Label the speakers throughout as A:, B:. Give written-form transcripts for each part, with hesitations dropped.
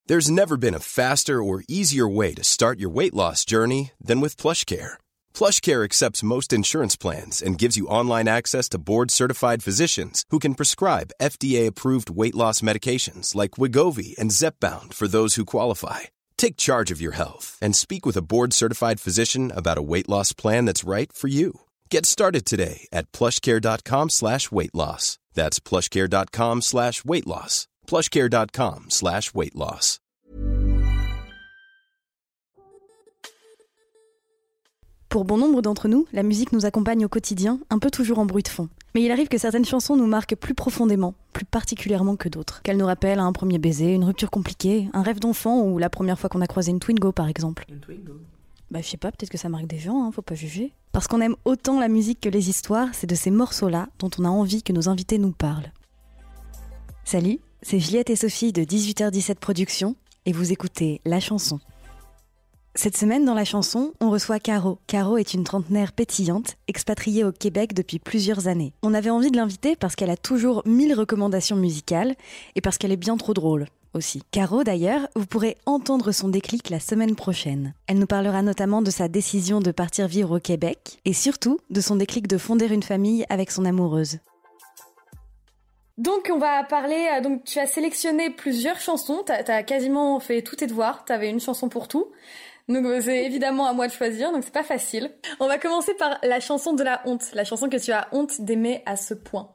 A: There's never been a faster or easier way to start your weight loss journey than with PlushCare. PlushCare accepts most insurance plans and gives you online access to board-certified physicians who can prescribe FDA-approved weight loss medications like Wegovy and Zepbound for those who qualify. Take charge of your health and speak with a board-certified physician about a weight loss plan that's right for you. Get started today at plushcare.com/weight-loss. That's plushcare.com/weight-loss. plushcare.com/weight-loss.
B: Pour bon nombre d'entre nous, la musique nous accompagne au quotidien, un peu toujours en bruit de fond. Mais il arrive que certaines chansons nous marquent plus profondément, plus particulièrement que d'autres. Qu'elles nous rappellent un premier baiser, une rupture compliquée, un rêve d'enfant ou la première fois qu'on a croisé une Twingo par exemple.
C: Une Twingo?
B: Je sais pas, peut-être que ça marque des gens, faut pas juger. Parce qu'on aime autant la musique que les histoires, c'est de ces morceaux-là dont on a envie que nos invités nous parlent. Salut, c'est Juliette et Sophie de 18h17 Productions et vous écoutez La Chanson. Cette semaine, dans La Chanson, on reçoit Caro. Caro est une trentenaire pétillante, expatriée au Québec depuis plusieurs années. On avait envie de l'inviter parce qu'elle a toujours 1000 recommandations musicales et parce qu'elle est bien trop drôle aussi. Caro, d'ailleurs, vous pourrez entendre son déclic la semaine prochaine. Elle nous parlera notamment de sa décision de partir vivre au Québec et surtout de son déclic de fonder une famille avec son amoureuse. Donc on va parler, donc tu as sélectionné plusieurs chansons, t'as quasiment fait tous tes devoirs, t'avais une chanson pour tout. Donc c'est évidemment à moi de choisir, donc c'est pas facile. On va commencer par la chanson de la honte, la chanson que tu as honte d'aimer à ce point.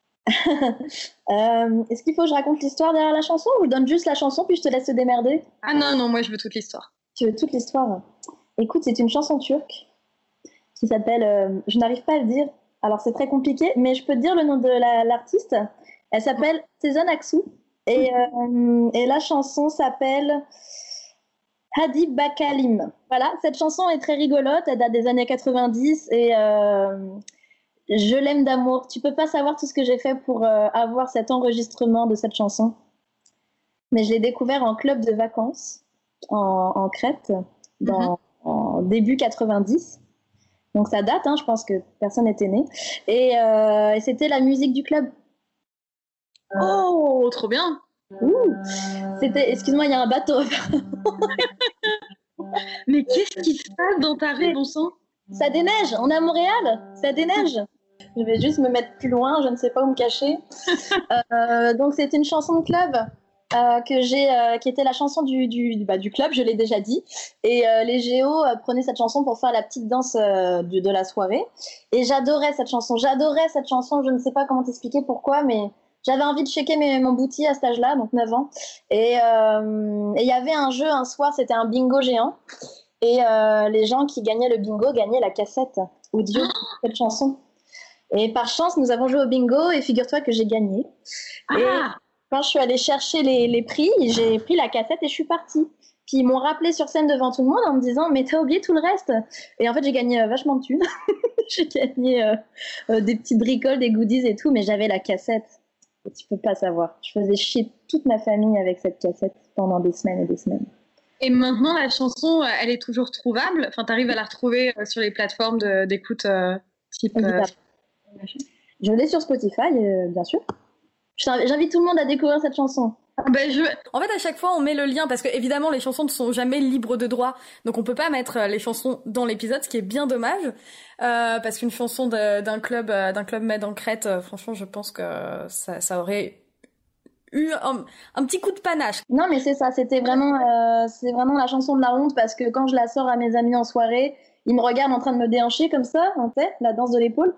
D: Est-ce qu'il faut que je raconte l'histoire derrière la chanson ou je donne juste la chanson puis je te laisse te démerder?
E: Ah non, moi je veux toute l'histoire.
D: Tu veux toute l'histoire? Écoute, c'est une chanson turque qui s'appelle, je n'arrive pas à le dire, alors c'est très compliqué, mais je peux te dire le nom de l'artiste. Elle s'appelle Sezen Aksu et la chanson s'appelle Hadi Bakalim. Voilà, cette chanson est très rigolote, elle date des années 90 et je l'aime d'amour. Tu peux pas savoir tout ce que j'ai fait pour avoir cet enregistrement de cette chanson. Mais je l'ai découvert en club de vacances en Crète en début 90. Donc ça date, je pense que personne n'était né. Et c'était la musique du club.
E: Oh, trop bien.
D: C'était, excuse-moi, il y a un bateau.
E: Mais qu'est-ce qui se passe dans ta rue, bon sang?
D: Ça déneige, on est à Montréal, ça déneige. Je vais juste me mettre plus loin, je ne sais pas où me cacher. Donc c'est une chanson de club qui était la chanson du club, je l'ai déjà dit. Et les Géos prenaient cette chanson pour faire la petite danse de la soirée. Et j'adorais cette chanson, je ne sais pas comment t'expliquer pourquoi, mais j'avais envie de checker mon bouti à cet âge-là, donc 9 ans. Et il y avait un jeu un soir, c'était un bingo géant. Et les gens qui gagnaient le bingo gagnaient la cassette audio de cette chanson. Et par chance, nous avons joué au bingo et figure-toi que j'ai gagné. Et quand je suis allée chercher les prix, j'ai pris la cassette et je suis partie. Puis ils m'ont rappelé sur scène devant tout le monde en me disant « Mais t'as oublié tout le reste !» Et en fait, j'ai gagné vachement de thunes. J'ai gagné des petites bricoles, des goodies et tout, mais j'avais la cassette. Et tu peux pas savoir. Je faisais chier toute ma famille avec cette cassette pendant des semaines et des semaines.
E: Et maintenant, la chanson, elle est toujours trouvable? Enfin, t'arrives à la retrouver sur les plateformes d'écoute type...
D: Je l'ai sur Spotify, bien sûr. J'invite tout le monde à découvrir cette chanson.
B: En fait, à chaque fois, on met le lien parce que évidemment, les chansons ne sont jamais libres de droit, donc on peut pas mettre les chansons dans l'épisode, ce qui est bien dommage, parce qu'une chanson d'un club med en Crète, franchement, je pense que ça aurait eu un petit coup de panache.
D: Non, mais c'est ça, c'est vraiment la chanson de la honte parce que quand je la sors à mes amis en soirée, ils me regardent en train de me déhancher comme ça, en fait, la danse de l'épaule,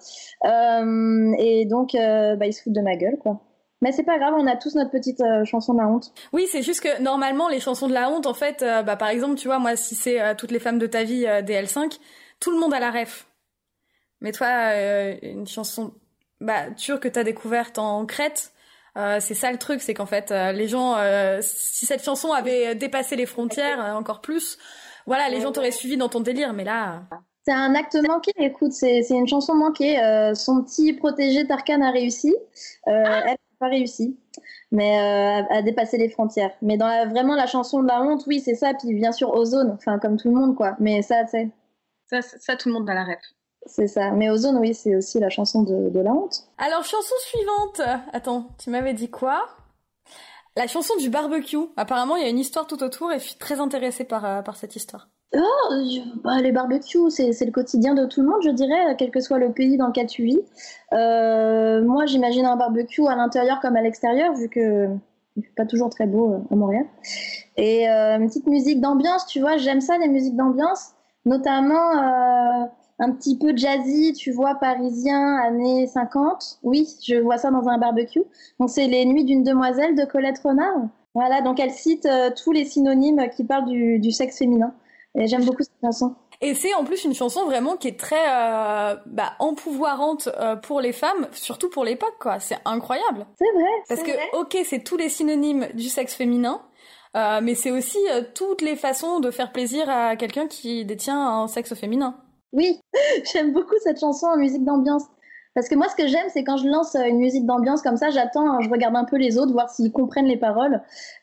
D: et donc ils se foutent de ma gueule, quoi. Mais c'est pas grave, on a tous notre petite chanson de la honte.
B: Oui, c'est juste que normalement les chansons de la honte, en fait, par exemple, tu vois, moi, si c'est Toutes les femmes de ta vie DL5, tout le monde a la ref. Mais toi, une chanson turque que t'as découverte en Crète, c'est ça le truc, c'est qu'en fait, les gens, si cette chanson avait dépassé les frontières encore plus, voilà, les gens t'auraient suivi dans ton délire, mais là...
D: C'est un acte manqué, écoute, c'est une chanson manquée. Son petit protégé Tarkan a réussi, elle n'a pas réussi, mais a dépassé les frontières. Mais dans vraiment la chanson de la honte, oui, c'est ça, puis bien sûr Ozone, enfin comme tout le monde, quoi. Mais ça, c'est...
E: Ça, tout le monde a la ref.
D: C'est ça, mais Ozone, oui, c'est aussi la chanson de la honte.
B: Alors, chanson suivante. Attends, tu m'avais dit quoi? La chanson du barbecue. Apparemment, il y a une histoire tout autour et je suis très intéressée par cette histoire.
D: Les barbecues, c'est le quotidien de tout le monde, je dirais, quel que soit le pays dans lequel tu vis. Moi, j'imagine un barbecue à l'intérieur comme à l'extérieur, vu que il fait pas toujours très beau à Montréal. Et une petite musique d'ambiance, tu vois, j'aime ça, les musiques d'ambiance, notamment un petit peu jazzy, tu vois, parisien, années 50. Oui, je vois ça dans un barbecue. Donc, c'est Les Nuits d'une demoiselle de Colette Renard. Voilà, donc elle cite tous les synonymes qui parlent du sexe féminin. Et j'aime beaucoup cette chanson.
B: Et c'est en plus une chanson vraiment qui est très empouvoirante pour les femmes, surtout pour l'époque, quoi. C'est incroyable.
D: C'est vrai.
B: Parce que, ok, c'est tous les synonymes du sexe féminin, mais c'est aussi toutes les façons de faire plaisir à quelqu'un qui détient un sexe féminin.
D: Oui, j'aime beaucoup cette chanson en musique d'ambiance. Parce que moi, ce que j'aime, c'est quand je lance une musique d'ambiance comme ça, j'attends, je regarde un peu les autres, voir s'ils comprennent les paroles.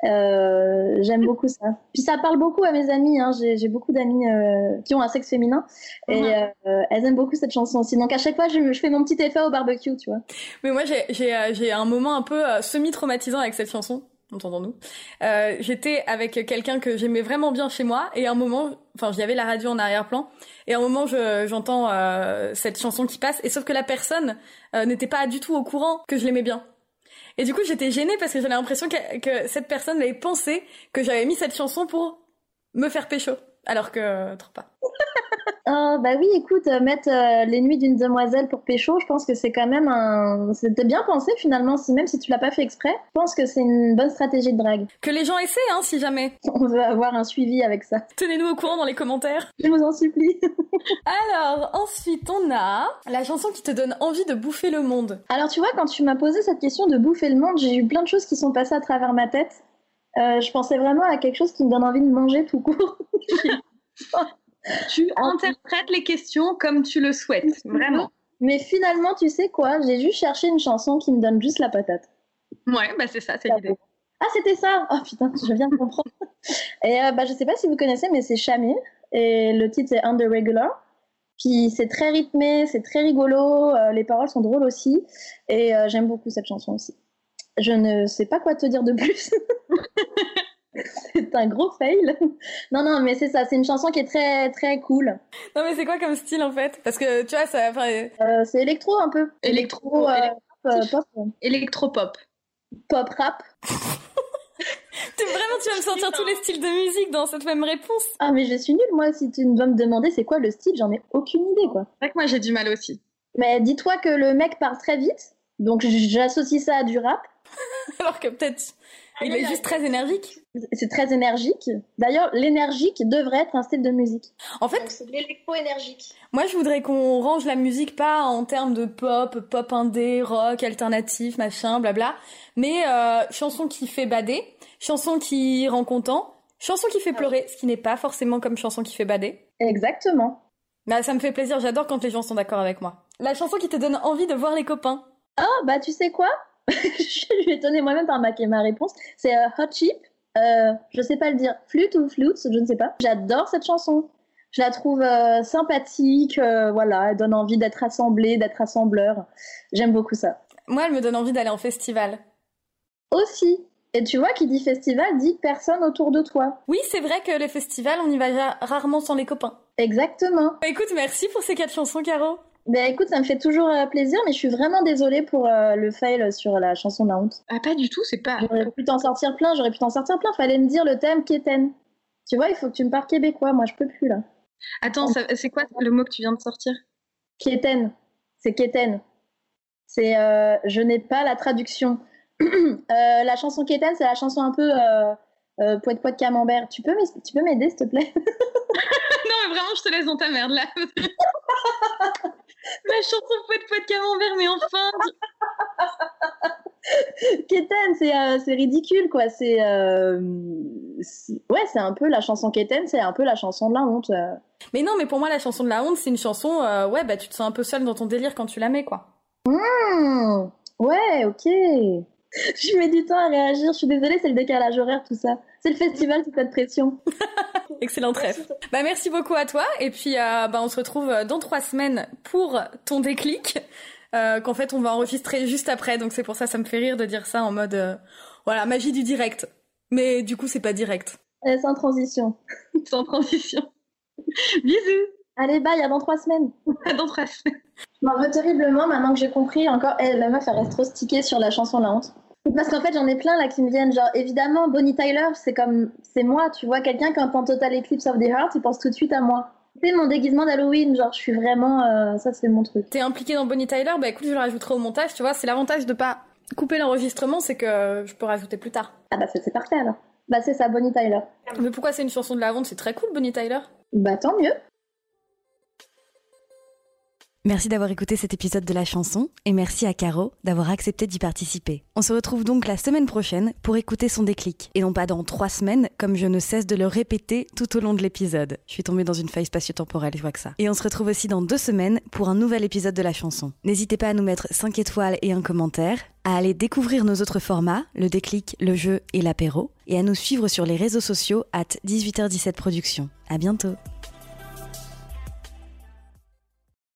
D: J'aime beaucoup ça. Puis ça parle beaucoup à mes amies, hein. J'ai beaucoup d'amies qui ont un sexe féminin et elles aiment beaucoup cette chanson aussi. Donc à chaque fois, je fais mon petit effet au barbecue, tu vois.
B: Mais moi, j'ai un moment un peu semi-traumatisant avec cette chanson. Entendons-nous. J'étais avec quelqu'un que j'aimais vraiment bien chez moi et à un moment, il y avait la radio en arrière-plan et à un moment j'entends cette chanson qui passe et sauf que la personne n'était pas du tout au courant que je l'aimais bien. Et du coup j'étais gênée parce que j'avais l'impression que cette personne avait pensé que j'avais mis cette chanson pour me faire pécho alors que trop pas.
D: Bah oui, écoute, mettre Les Nuits d'une demoiselle pour pécho, je pense que c'est quand même c'était bien pensé finalement, même si tu l'as pas fait exprès. Je pense que c'est une bonne stratégie de drague.
B: Que les gens essaient, hein, si jamais.
D: On veut avoir un suivi avec ça.
B: Tenez-nous au courant dans les commentaires.
D: Je vous en supplie.
B: Alors, ensuite, on a la chanson qui te donne envie de bouffer le monde.
D: Alors tu vois, quand tu m'as posé cette question de bouffer le monde, j'ai eu plein de choses qui sont passées à travers ma tête. Je pensais vraiment à quelque chose qui me donne envie de manger tout court.
E: Tu interprètes les questions comme tu le souhaites, vraiment.
D: Mais finalement, tu sais quoi? J'ai juste cherché une chanson qui me donne juste la patate.
E: Ouais, bah c'est ça, c'est l'idée.
D: Ah, c'était ça! Oh putain, je viens de comprendre. Et je sais pas si vous connaissez, mais c'est Shamir. Et le titre, c'est Under Regular. Puis c'est très rythmé, c'est très rigolo. Les paroles sont drôles aussi. Et j'aime beaucoup cette chanson aussi. Je ne sais pas quoi te dire de plus. C'est un gros fail. Non, mais c'est ça. C'est une chanson qui est très, très cool.
B: Non, mais c'est quoi comme style, en fait? Parce que, tu vois, ça...
D: c'est électro, un peu.
E: Électro,
D: pop.
E: Électropop.
D: Pop rap.
B: Tu vas me sortir tous les styles de musique dans cette même réponse.
D: Ah, mais je suis nulle, moi. Si tu dois me demander c'est quoi le style, j'en ai aucune idée, quoi.
E: C'est vrai que moi, j'ai du mal aussi.
D: Mais dis-toi que le mec parle très vite. Donc, j'associe ça à du rap.
B: Alors que peut-être... Il est juste très énergique.
D: C'est très énergique. D'ailleurs, l'énergique devrait être un style de musique.
B: En fait,
D: c'est de l'électro-énergique.
B: Moi, je voudrais qu'on range la musique pas en termes de pop indé, rock, alternatif, machin, blabla, mais chanson qui fait bader, chanson qui rend content, chanson qui fait pleurer, ce qui n'est pas forcément comme chanson qui fait bader.
D: Exactement.
B: Bah, ça me fait plaisir, j'adore quand les gens sont d'accord avec moi. La chanson qui te donne envie de voir les copains.
D: Ah, bah tu sais quoi? Je suis étonnée moi-même par ma réponse. C'est Hot Chip. Je sais pas le dire. Flute ou flute, je ne sais pas. J'adore cette chanson. Je la trouve sympathique. Voilà, elle donne envie d'être rassemblée, d'être rassembleur. J'aime beaucoup ça.
B: Moi, elle me donne envie d'aller en festival.
D: Aussi. Et tu vois, qui dit festival dit personne autour de toi.
B: Oui, c'est vrai que les festivals, on y va rarement sans les copains.
D: Exactement.
B: Écoute, merci pour ces 4 chansons, Caro.
D: Ben écoute, ça me fait toujours plaisir, mais je suis vraiment désolée pour le fail sur la chanson de la honte.
E: Ah, pas du tout, c'est pas...
D: J'aurais pu t'en sortir plein. Fallait me dire le thème Kéten. Tu vois, il faut que tu me parles québécois. Moi, je peux plus, là.
E: Attends, c'est quoi le mot que tu viens de sortir?
D: Kéten. C'est Kéten. C'est... je n'ai pas la traduction. La chanson Kéten, c'est la chanson un peu... poète poète camembert. Tu peux m'aider, s'il te plaît?
E: Non, mais vraiment, je te laisse dans ta merde, là. La chanson poète camembert, mais enfin...
D: Kéten, c'est ridicule, quoi. C'est un peu la chanson Kéten, c'est un peu la chanson de la honte.
B: Mais non, mais pour moi, la chanson de la honte, c'est une chanson... tu te sens un peu seule dans ton délire quand tu la mets, quoi.
D: Ouais, ok. Je mets du temps à réagir, je suis désolée, c'est le décalage horaire, tout ça. C'est le festival, c'est cette pression.
B: Excellente ref. Merci beaucoup à toi, et puis on se retrouve dans 3 semaines pour ton déclic, qu'en fait on va enregistrer juste après, donc c'est pour ça me fait rire de dire ça en mode Voilà, magie du direct. Mais du coup, c'est pas direct.
D: Et sans transition.
E: Sans transition. Bisous.
D: Allez, bye, à dans 3 semaines.
E: À dans 3 semaines.
D: Je m'en veux terriblement maintenant que j'ai compris encore. La meuf, elle reste trop stickée sur la chanson La Honte. Parce qu'en fait, j'en ai plein là qui me viennent. Genre, évidemment, Bonnie Tyler, c'est moi. Tu vois, quelqu'un qui entend Total Eclipse of the Heart, il pense tout de suite à moi. C'est mon déguisement d'Halloween. Genre, je suis vraiment. Ça, c'est mon truc.
B: T'es impliquée dans Bonnie Tyler? Bah écoute, je le rajouterai au montage. Tu vois, c'est l'avantage de pas couper l'enregistrement, c'est que je peux rajouter plus tard.
D: Ah bah, c'est parfait alors. Bah, c'est ça, Bonnie Tyler.
B: Mais pourquoi c'est une chanson de La Honte? C'est très cool, Bonnie Tyler.
D: Bah, tant mieux.
B: Merci d'avoir écouté cet épisode de La Chanson et merci à Caro d'avoir accepté d'y participer. On se retrouve donc la semaine prochaine pour écouter son déclic. Et non pas dans 3 semaines, comme je ne cesse de le répéter tout au long de l'épisode. Je suis tombée dans une faille spatio-temporelle, je vois que ça. Et on se retrouve aussi dans 2 semaines pour un nouvel épisode de La Chanson. N'hésitez pas à nous mettre 5 étoiles et un commentaire, à aller découvrir nos autres formats, le déclic, le jeu et l'apéro, et à nous suivre sur les réseaux sociaux @18h17 Productions. À bientôt.